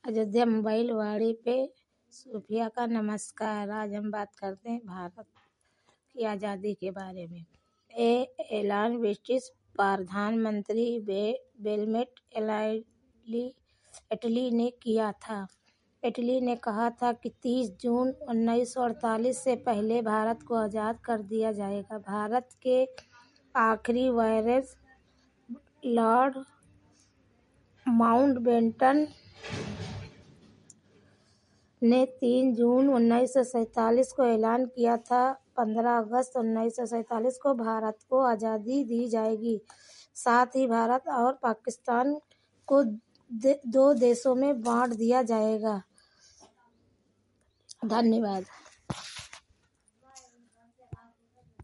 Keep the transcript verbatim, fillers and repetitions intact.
Ayodhya mobile वाणी पे सूफिया का नमस्कार। आज हम बात करते हैं भारत की आज़ादी के बारे में। ए ऐलान ब्रिटिश प्रधानमंत्री बेलमेट एटली ने किया था। एटली ने कहा था कि तीस जून उन्नीस सौ अड़तालीस से पहले भारत को आज़ाद कर दिया जाएगा। भारत के आखिरी वायसराय लॉर्ड माउंटबेटन ने तीन जून उन्नीस सौ सैंतालीस को ऐलान किया था पंद्रह अगस्त उन्नीस सौ सैंतालीस को भारत को आज़ादी दी जाएगी। साथ ही भारत और पाकिस्तान को दो देशों में बांट दिया जाएगा। धन्यवाद।